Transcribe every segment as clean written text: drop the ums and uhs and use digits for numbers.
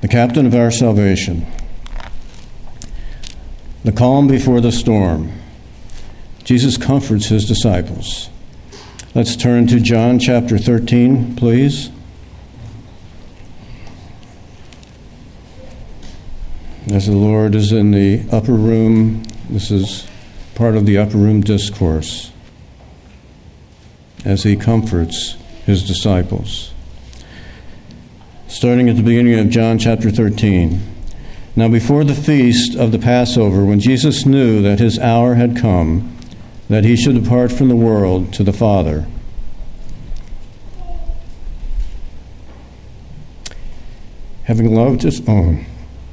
the captain of our salvation, the calm before the storm. Jesus comforts his disciples. Let's turn to John chapter 13, please. As the Lord is in the upper room, this is part of the upper room discourse, as he comforts his disciples. Starting at the beginning of John chapter 13. Now before the feast of the Passover, when Jesus knew that his hour had come, that he should depart from the world to the Father, having loved his own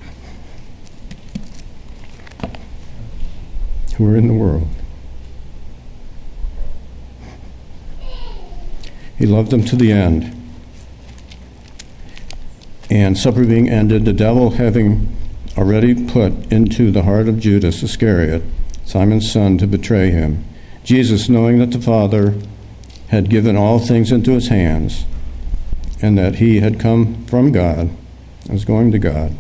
who were in the world, he loved them to the end. And supper being ended, the devil having already put into the heart of Judas Iscariot, Simon's son, to betray him, Jesus, knowing that the Father had given all things into his hands, and that he had come from God, was going to God,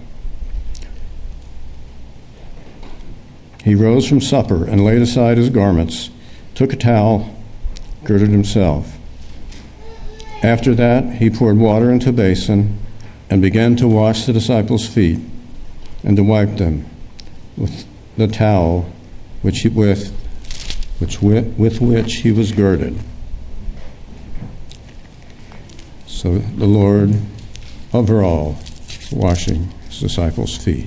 he rose from supper and laid aside his garments, took a towel, girded himself. After that, he poured water into a basin and began to wash the disciples' feet and to wipe them with the towel with which he was girded. So the Lord over all washing his disciples' feet.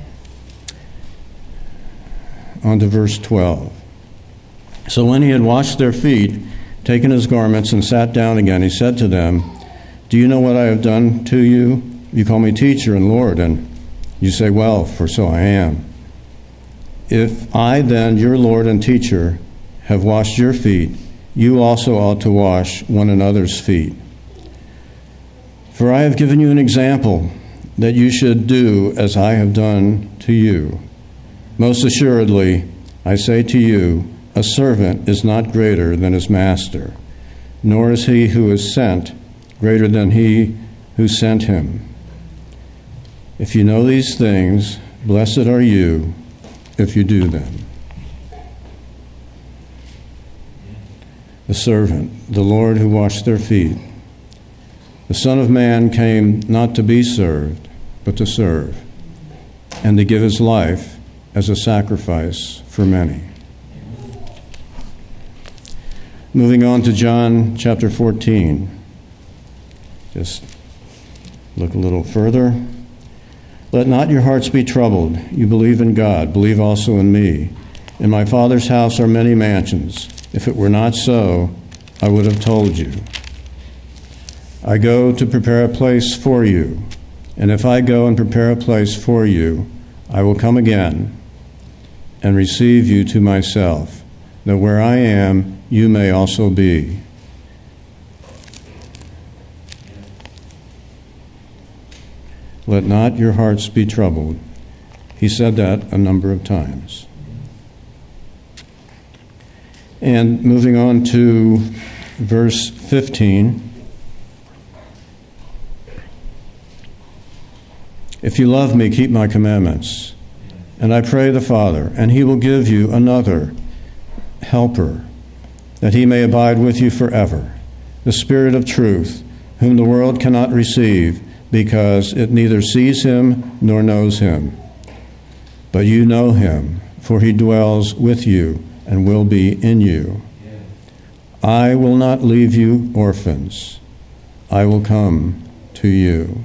On to verse 12. So when he had washed their feet, taken his garments, and sat down again, he said to them, "Do you know what I have done to you? You call me teacher and Lord, and you say, well, for so I am. If I then, your Lord and teacher, have washed your feet, you also ought to wash one another's feet. For I have given you an example, that you should do as I have done to you. Most assuredly, I say to you, a servant is not greater than his master, nor is he who is sent greater than he who sent him. If you know these things, blessed are you if you do them." The servant, the Lord who washed their feet. The Son of Man came not to be served, but to serve, and to give his life as a sacrifice for many. Moving on to John chapter 14. Just look a little further. "Let not your hearts be troubled. You believe in God, believe also in me. In my Father's house are many mansions. If it were not so, I would have told you. I go to prepare a place for you. And if I go and prepare a place for you, I will come again and receive you to myself, that where I am, you may also be." Let not your hearts be troubled. He said that a number of times. And moving on to verse 15. "If you love me, keep my commandments. And I pray the Father, and he will give you another helper, that he may abide with you forever, the Spirit of truth, whom the world cannot receive, because it neither sees him nor knows him. But you know him, for he dwells with you and will be in you. I will not leave you orphans. I will come to you."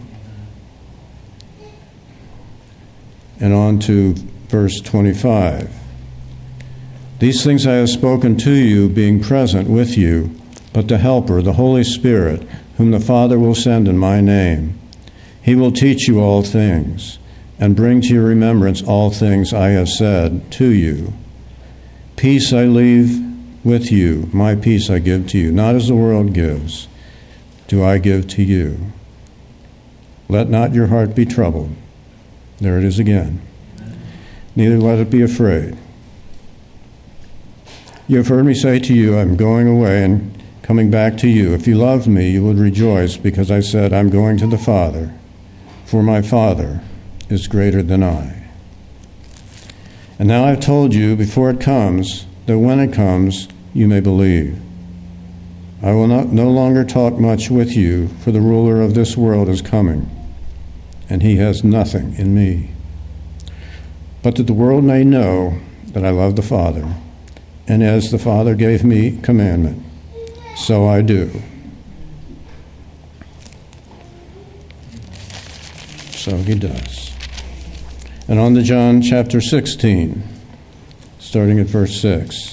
And on to verse 25. "These things I have spoken to you, being present with you, but the Helper, the Holy Spirit, whom the Father will send in my name, he will teach you all things, and bring to your remembrance all things I have said to you. Peace I leave with you, my peace I give to you. Not as the world gives, do I give to you. Let not your heart be troubled." There it is again. "Neither let it be afraid. You have heard me say to you, I'm going away and coming back to you. If you loved me, you would rejoice, because I said, I'm going to the Father, for my Father is greater than I. And now I've told you before it comes, that when it comes, you may believe. I will no longer talk much with you, for the ruler of this world is coming, and he has nothing in me. But that the world may know that I love the Father, and as the Father gave me commandment, so I do. So he does. And on to John chapter 16, starting at verse 6.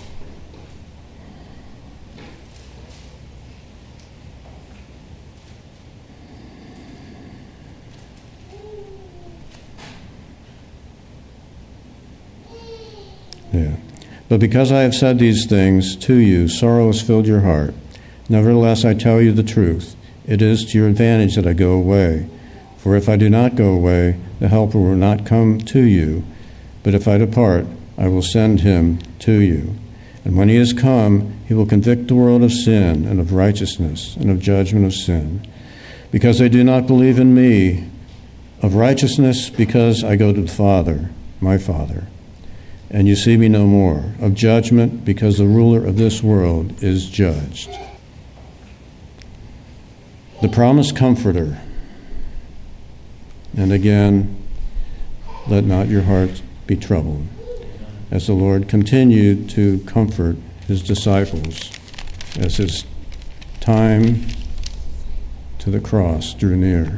Yeah. But because I have said these things to you, sorrow has filled your heart. Nevertheless, I tell you the truth. It is to your advantage that I go away. For if I do not go away, the Helper will not come to you. But if I depart, I will send him to you. And when he has come, he will convict the world of sin and of righteousness and of judgment of sin. Because they do not believe in me. Of righteousness, because I go to the Father, my Father, and you see me no more. Of judgment, because the ruler of this world is judged. The promised Comforter. And again, let not your heart be troubled, as the Lord continued to comfort his disciples as his time to the cross drew near.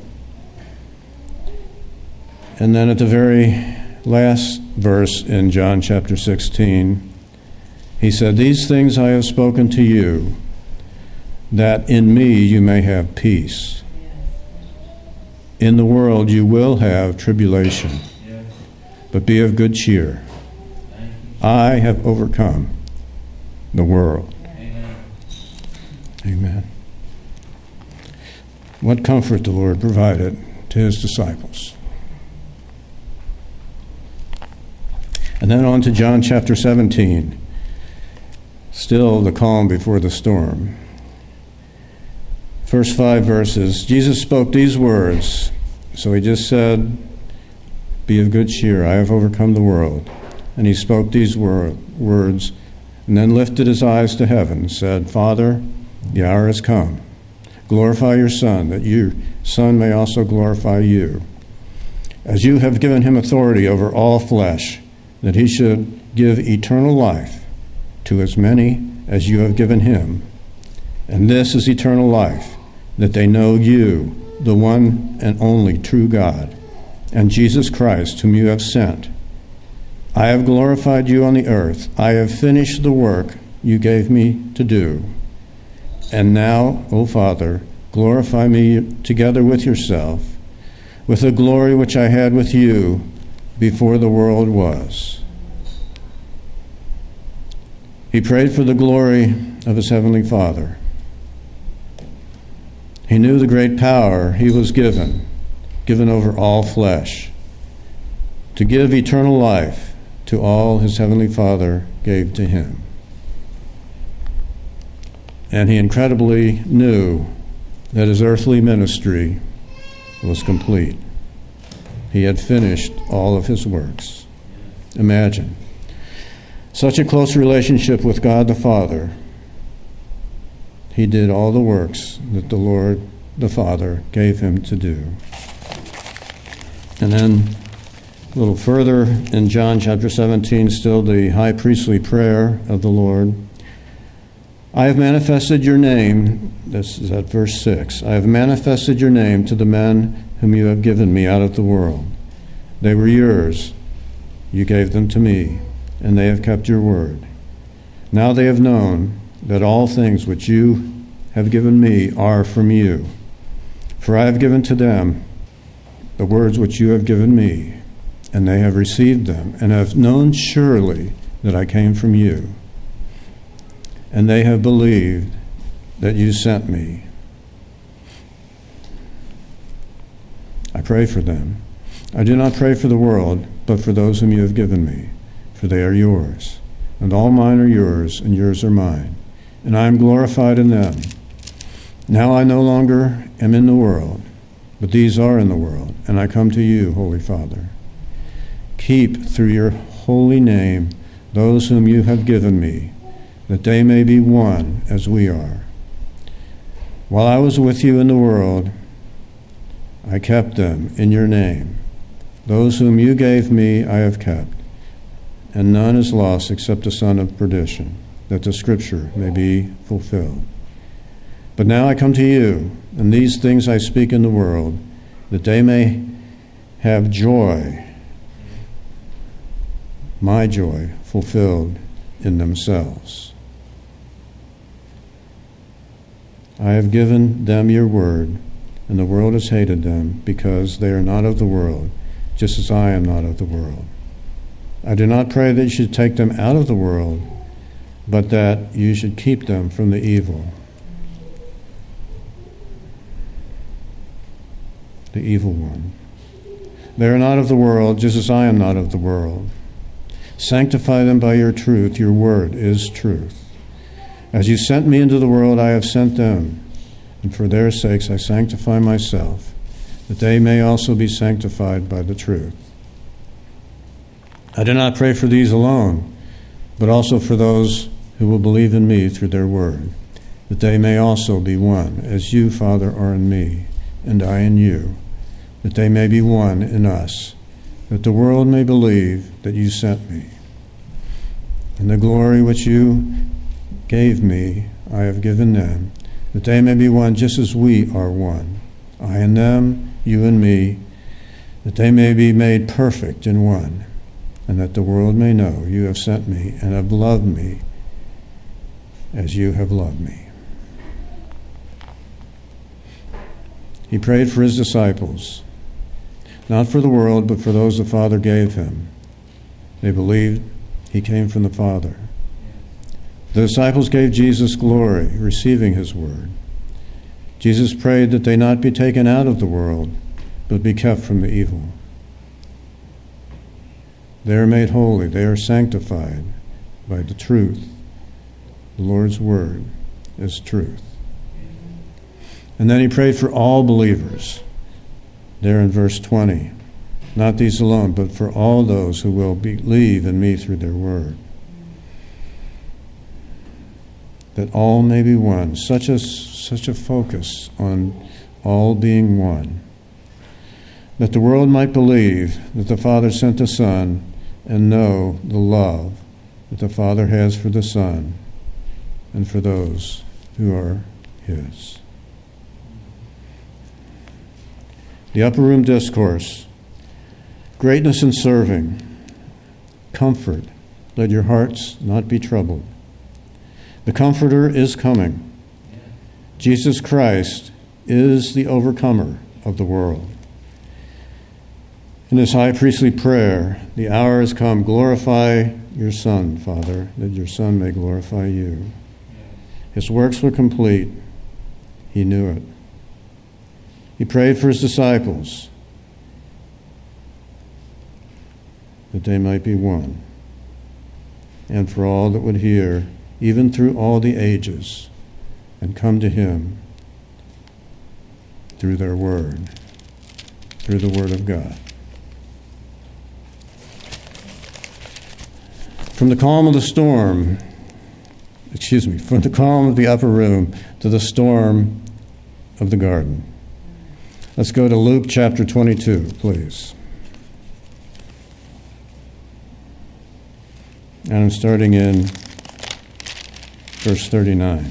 And then at the very last verse in John chapter 16, he said, "These things I have spoken to you, that in me you may have peace. In the world you will have tribulation, but be of good cheer. I have overcome the world." Amen. What comfort the Lord provided to his disciples. And then on to John chapter 17. Still the calm before the storm. First 5 verses. Jesus spoke these words. So he just said, "Be of good cheer, I have overcome the world." And he spoke these words, and then lifted his eyes to heaven and said, "Father, the hour has come. Glorify your Son, that your Son may also glorify you. As you have given him authority over all flesh, that he should give eternal life to as many as you have given him. And this is eternal life, that they know you, the one and only true God, and Jesus Christ, whom you have sent. I have glorified you on the earth. I have finished the work you gave me to do. And now, O Father, glorify me together with yourself, with the glory which I had with you before the world was." He prayed for the glory of his heavenly Father. He knew the great power he was given over all flesh, to give eternal life to all his heavenly Father gave to him. And he incredibly knew that his earthly ministry was complete. He had finished all of his works. Imagine such a close relationship with God the Father. He did all the works that the Lord the Father gave him to do. And then a little further in John chapter 17, still the high priestly prayer of the Lord. I have manifested your name, this is at verse 6, I have manifested your name to the men whom you have given me out of the world. They were yours, you gave them to me, and they have kept your word. Now they have known that all things which you have given me are from you. For I have given to them the words which you have given me, and they have received them, and have known surely that I came from you. And they have believed that you sent me. I pray for them. I do not pray for the world, but for those whom you have given me, for they are yours. And all mine are yours, and yours are mine. And I am glorified in them. Now I no longer am in the world, but these are in the world, and I come to you, Holy Father. Keep through your holy name those whom you have given me, that they may be one as we are. While I was with you in the world, I kept them in your name. Those whom you gave me I have kept, and none is lost except the son of perdition, that the scripture may be fulfilled. But now I come to you, and these things I speak in the world, that they may have joy, my joy, fulfilled in themselves. I have given them your word, and the world has hated them, because they are not of the world, just as I am not of the world. I do not pray that you should take them out of the world, but that you should keep them from the evil. The evil one. They are not of the world, just as I am not of the world. Sanctify them by your truth. Your word is truth. As you sent me into the world, I have sent them, and for their sakes I sanctify myself, that they may also be sanctified by the truth. I do not pray for these alone, but also for those who will believe in me through their word, that they may also be one, as you, Father, are in me, and I in you, that they may be one in us, that the world may believe that you sent me. And the glory which you gave me, I have given them, that they may be one just as we are one, I and them, you and me, that they may be made perfect in one, and that the world may know you have sent me and have loved me as you have loved me. He prayed for his disciples, not for the world, but for those the Father gave him. They believed he came from the Father. The disciples gave Jesus glory, receiving his word. Jesus prayed that they not be taken out of the world, but be kept from the evil. They are made holy, they are sanctified by the truth. The Lord's word is truth. And then he prayed for all believers. There in verse 20, not these alone, but for all those who will believe in me through their word, that all may be one. Such a focus on all being one, that the world might believe that the Father sent the Son and know the love that the Father has for the Son and for those who are his. The Upper Room Discourse. Greatness in serving. Comfort. Let your hearts not be troubled. The Comforter is coming. Jesus Christ is the overcomer of the world. In his high priestly prayer, the hour has come. Glorify your Son, Father, that your Son may glorify you. His works were complete. He knew it. He prayed for his disciples, that they might be one, and for all that would hear, even through all the ages, and come to him through their word, through the word of God. From the calm of the upper room to the storm of the garden. Let's go to Luke chapter 22, please. And I'm starting in verse 39.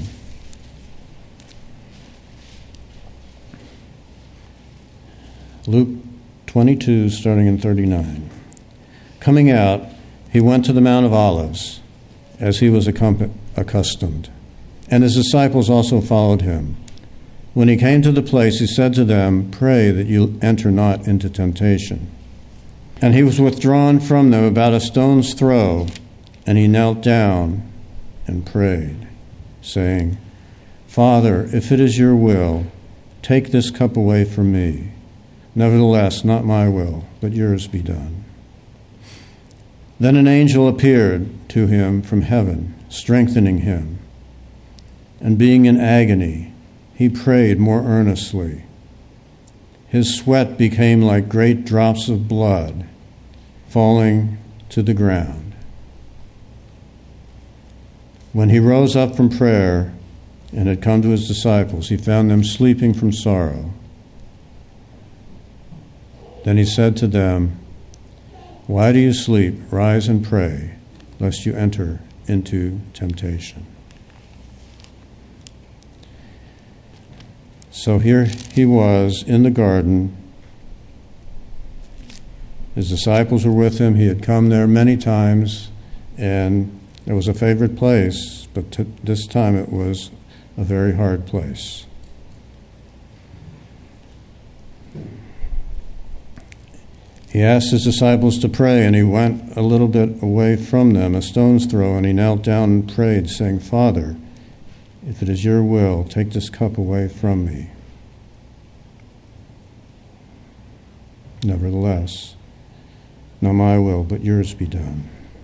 Luke 22, starting in 39. Coming out, he went to the Mount of Olives, as he was accustomed, and his disciples also followed him. When he came to the place, he said to them, "Pray that you enter not into temptation." And he was withdrawn from them about a stone's throw, and he knelt down and prayed, saying, "Father, if it is your will, take this cup away from me. Nevertheless, not my will, but yours be done." Then an angel appeared to him from heaven, strengthening him. And being in agony, he prayed more earnestly. His sweat became like great drops of blood falling to the ground. When he rose up from prayer and had come to his disciples, he found them sleeping from sorrow. Then he said to them, "Why do you sleep? Rise and pray, lest you enter into temptation." So here he was in the garden. His disciples were with him. He had come there many times, and it was a favorite place, but this time it was a very hard place. He asked his disciples to pray, and he went a little bit away from them, a stone's throw, and he knelt down and prayed, saying, "Father, if it is your will, take this cup away from me. Nevertheless, not my will, but yours be done."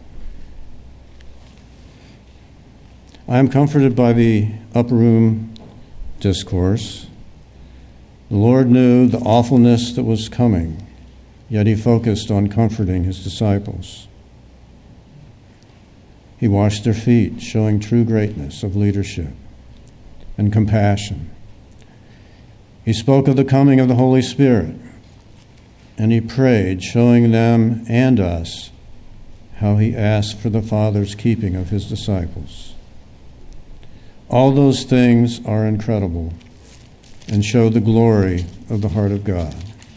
I am comforted by the upper room discourse. The Lord knew the awfulness that was coming, yet he focused on comforting his disciples. He washed their feet, showing true greatness of leadership and compassion. He spoke of the coming of the Holy Spirit, and he prayed, showing them and us how he asked for the Father's keeping of his disciples. All those things are incredible and show the glory of the heart of God.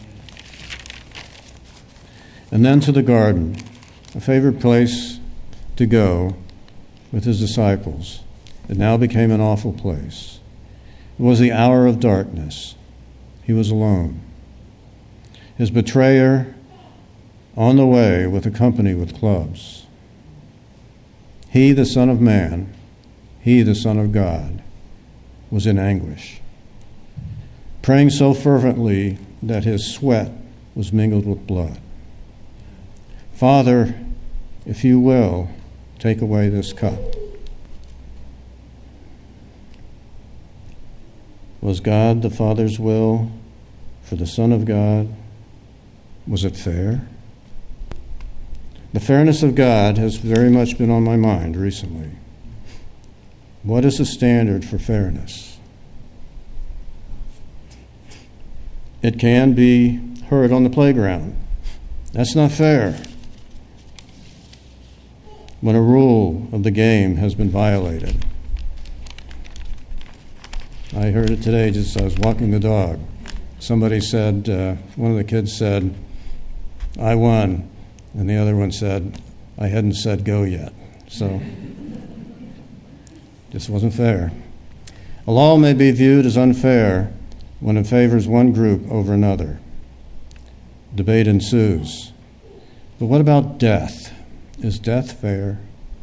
And then to the garden, a favorite place to go with his disciples. It now became an awful place. It was the hour of darkness. He was alone. His betrayer on the way with a company with clubs. He, the Son of Man, he, the Son of God, was in anguish, praying so fervently that his sweat was mingled with blood. "Father, if you will, take away this cup." Was God the Father's will for the Son of God? Was it fair? The fairness of God has very much been on my mind recently. What is the standard for fairness? It can be heard on the playground. That's not fair. When a rule of the game has been violated. I heard it today just as I was walking the dog. Somebody said, one of the kids said, "I won," and the other one said, "I hadn't said go yet." So, this wasn't fair. A law may be viewed as unfair when it favors one group over another. Debate ensues. But what about death? Is death fair?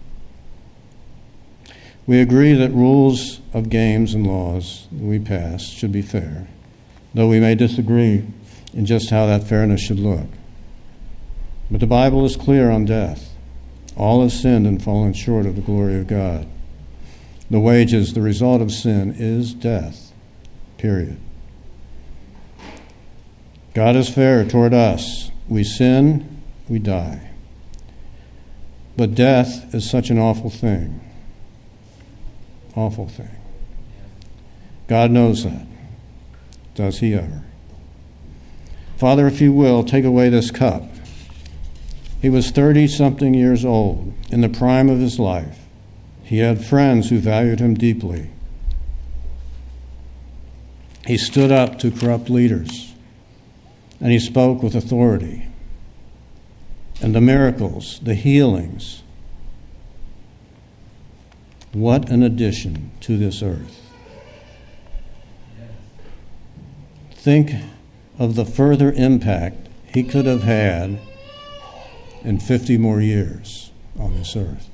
We agree that rules of games and laws that we pass should be fair, though we may disagree in just how that fairness should look. But the Bible is clear on death. All have sinned and fallen short of the glory of God. The wages, the result of sin, is death, period. God is fair toward us. We sin, we die. But death is such an awful thing. Awful thing. God knows that. Does he ever? "Father, if you will, take away this cup." He was 30-something years old, in the prime of his life. He had friends who valued him deeply. He stood up to corrupt leaders, and he spoke with authority. And the miracles, the healings, what an addition to this earth. Think of the further impact he could have had in 50 more years on this earth.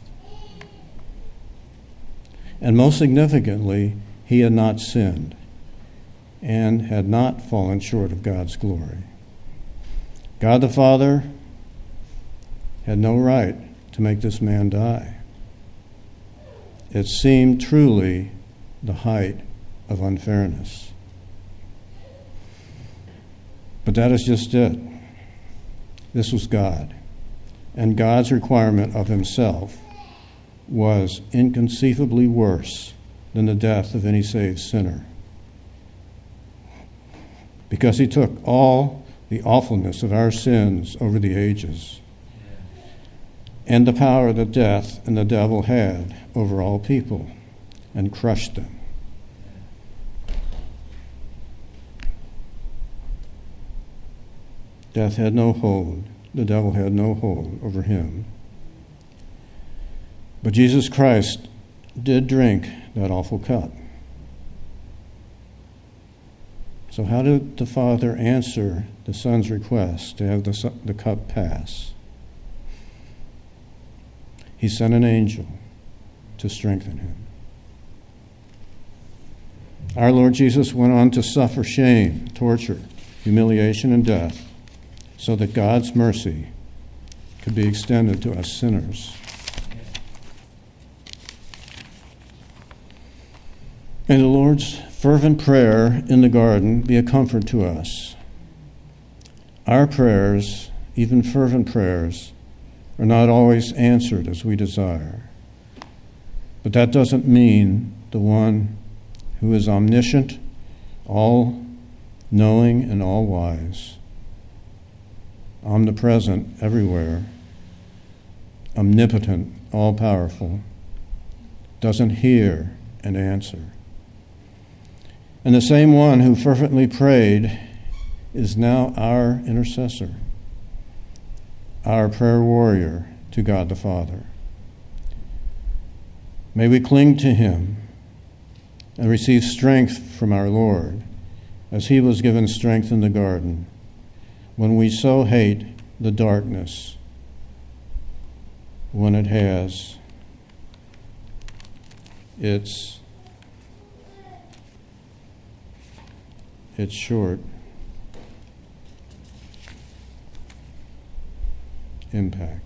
And most significantly, he had not sinned and had not fallen short of God's glory. God the Father had no right to make this man die. It seemed truly the height of unfairness. But that is just it. This was God. And God's requirement of himself was inconceivably worse than the death of any saved sinner. Because he took all the awfulness of our sins over the ages and the power that death and the devil had over all people and crushed them. Death had no hold. The devil had no hold over him. But Jesus Christ did drink that awful cup. So how did the Father answer the Son's request to have the cup pass? He sent an angel to strengthen him. Our Lord Jesus went on to suffer shame, torture, humiliation, and death so that God's mercy could be extended to us sinners. And the Lord's fervent prayer in the garden be a comfort to us. Our prayers, even fervent prayers, are not always answered as we desire. But that doesn't mean the one who is omniscient, all-knowing, and all-wise, omnipresent everywhere, omnipotent, all-powerful, doesn't hear and answer. And the same one who fervently prayed is now our intercessor, our prayer warrior to God the Father. May we cling to him and receive strength from our Lord as he was given strength in the garden when we so hate the darkness when it has its short impact.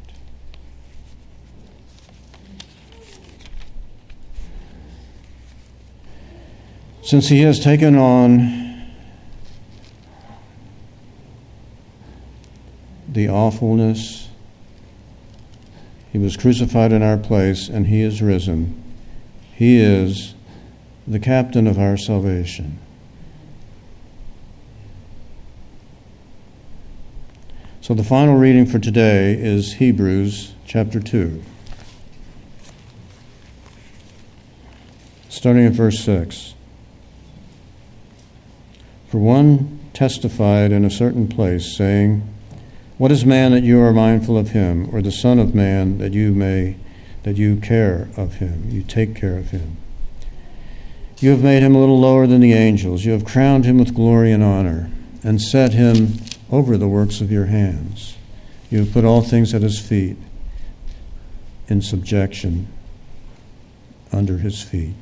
Since he has taken on the awfulness, he was crucified in our place, and he is risen. He is the captain of our salvation. So the final reading for today is Hebrews chapter 2, starting at verse 6. For one testified in a certain place, saying, "What is man that you are mindful of him, or the son of man that you care of him, you take care of him? You have made him a little lower than the angels. You have crowned him with glory and honor, and set him over the works of your hands. You have put all things at his feet in subjection under his feet.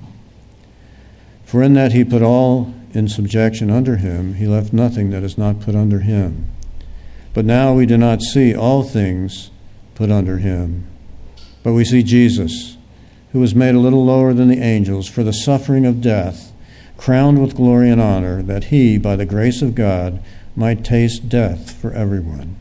For in that he put all in subjection under him, he left nothing that is not put under him. But now we do not see all things put under him, but we see Jesus, who was made a little lower than the angels for the suffering of death, crowned with glory and honor, that he, by the grace of God, might taste death for everyone.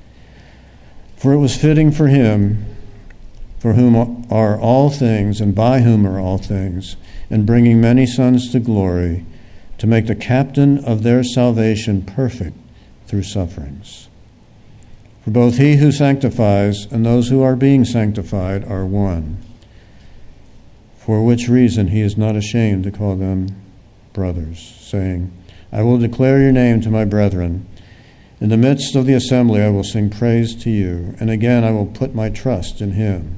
For it was fitting for him, for whom are all things, and by whom are all things, in bringing many sons to glory, to make the captain of their salvation perfect through sufferings. For both he who sanctifies and those who are being sanctified are one, for which reason he is not ashamed to call them brothers, saying, I will declare your name to my brethren. In the midst of the assembly I will sing praise to you, and again I will put my trust in him.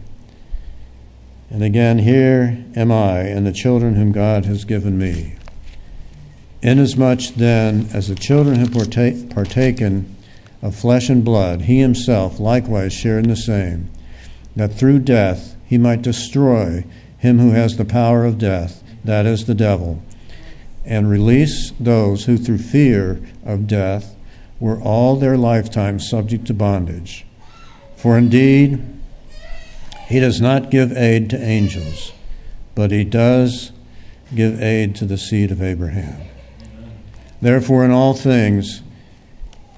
And again, here am I and the children whom God has given me. Inasmuch then as the children have partaken of flesh and blood, he himself likewise shared in the same, that through death he might destroy him who has the power of death, that is, the devil, and release those who through fear of death were all their lifetime subject to bondage. For indeed, he does not give aid to angels, but he does give aid to the seed of Abraham. Therefore, in all things,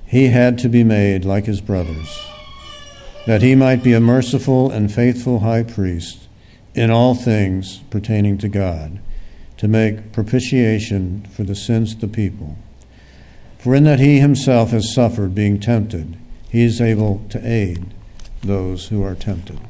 he had to be made like his brothers, that he might be a merciful and faithful high priest in all things pertaining to God, to make propitiation for the sins of the people. For in that he himself has suffered being tempted, he is able to aid those who are tempted.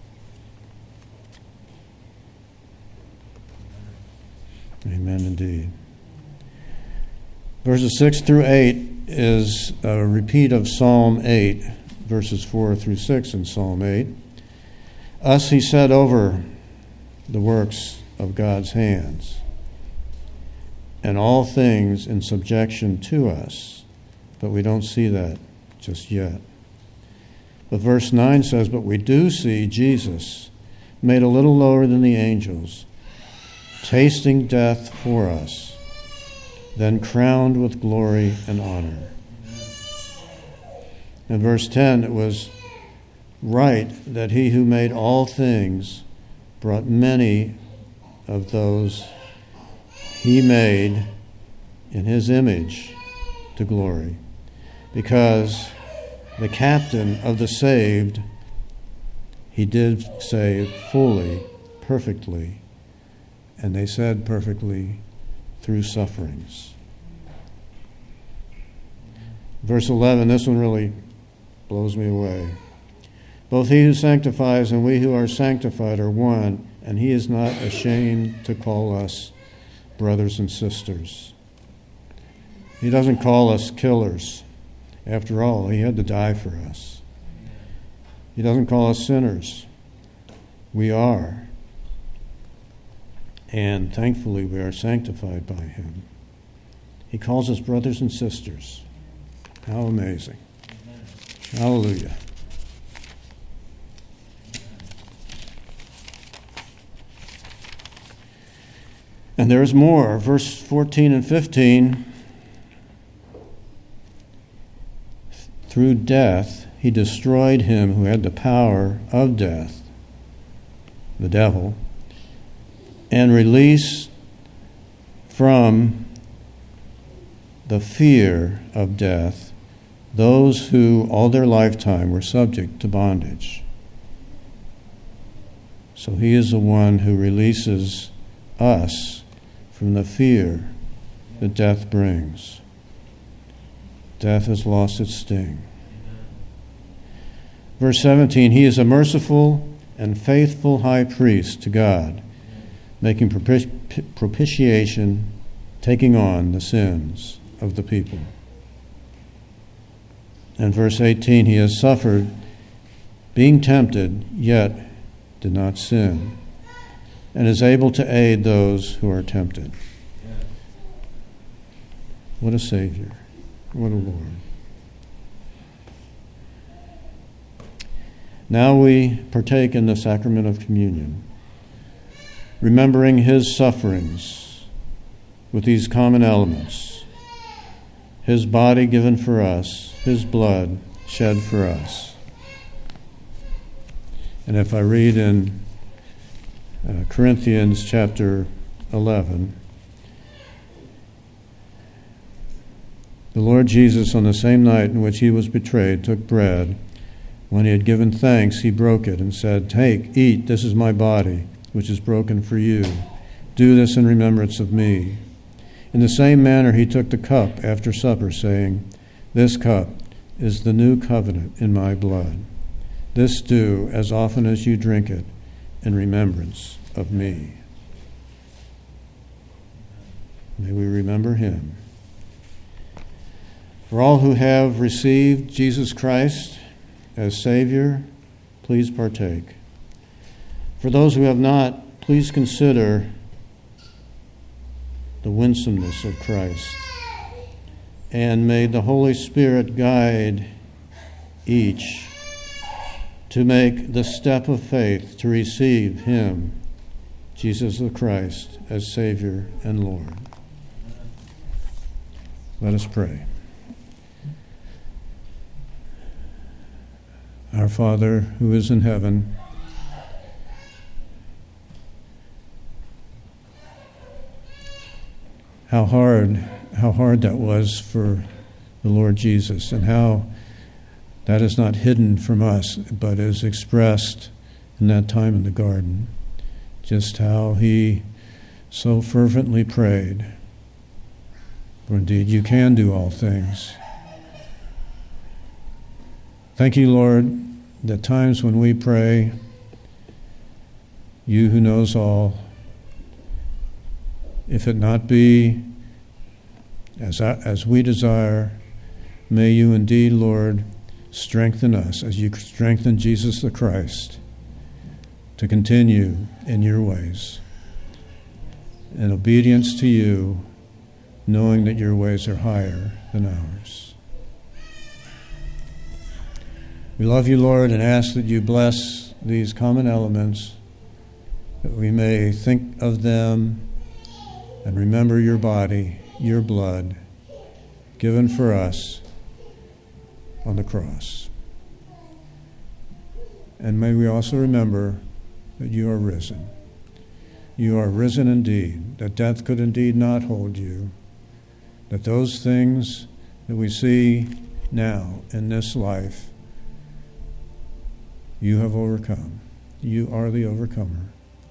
Amen indeed. Verses 6 through 8 is a repeat of Psalm 8, verses 4 through 6 in Psalm 8. Us he set over the works of God's hands, and all things in subjection to us, but we don't see that just yet. But verse 9 says, but we do see Jesus made a little lower than the angels, tasting death for us, then crowned with glory and honor. In verse 10, it was right that he who made all things brought many of those he made in his image to glory, because the captain of the saved he did save fully, perfectly, and they said perfectly, through sufferings. Verse 11, this one really blows me away. Both he who sanctifies and we who are sanctified are one, and he is not ashamed to call us brothers and sisters. He doesn't call us killers. After all, he had to die for us. He doesn't call us sinners. We are. And thankfully, we are sanctified by him. He calls us brothers and sisters. How amazing. Hallelujah. And there's more. Verse 14 and 15. Through death, he destroyed him who had the power of death, the devil, and released from the fear of death those who all their lifetime were subject to bondage. So he is the one who releases us from the fear that death brings. Death has lost its sting. Verse 17, he is a merciful and faithful high priest to God, making propitiation, taking on the sins of the people. And verse 18, he has suffered, being tempted, yet did not sin, and is able to aid those who are tempted. What a Savior. What a Lord. Now we partake in the sacrament of communion, remembering his sufferings with these common elements: his body given for us, his blood shed for us. And if I read in Corinthians chapter 11, the Lord Jesus, on the same night in which he was betrayed, took bread. When he had given thanks, he broke it and said, "Take, eat, this is my body, which is broken for you. Do this in remembrance of me." In the same manner he took the cup after supper, saying, "This cup is the new covenant in my blood. This do as often as you drink it in remembrance of me." May we remember him. For all who have received Jesus Christ as Savior, please partake. For those who have not, please consider the winsomeness of Christ. And may the Holy Spirit guide each to make the step of faith to receive him, Jesus the Christ, as Savior and Lord. Let us pray. Our Father, who is in heaven, how hard that was for the Lord Jesus, and how that is not hidden from us, but is expressed in that time in the garden. Just how he so fervently prayed. For indeed, you can do all things. Thank you, Lord, that times when we pray, you who knows all, if it not be as we desire, may you indeed, Lord, strengthen us as you strengthen Jesus the Christ to continue in your ways, in obedience to you, knowing that your ways are higher than ours. We love you, Lord, and ask that you bless these common elements, that we may think of them and remember your body, your blood, given for us on the cross. And may we also remember that you are risen. You are risen indeed, that death could indeed not hold you, that those things that we see now in this life, you have overcome. You are the overcomer.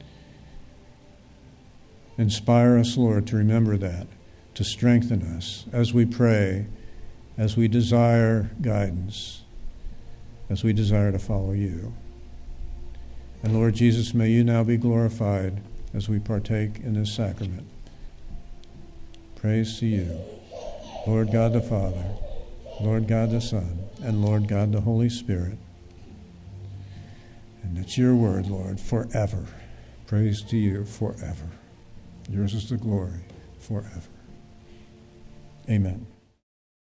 Inspire us, Lord, to remember that, to strengthen us as we pray, as we desire guidance, as we desire to follow you. And Lord Jesus, may you now be glorified as we partake in this sacrament. Praise to you, Lord God the Father, Lord God the Son, and Lord God the Holy Spirit. And it's your word, Lord, forever. Praise to you forever. Yours is the glory forever. Amen.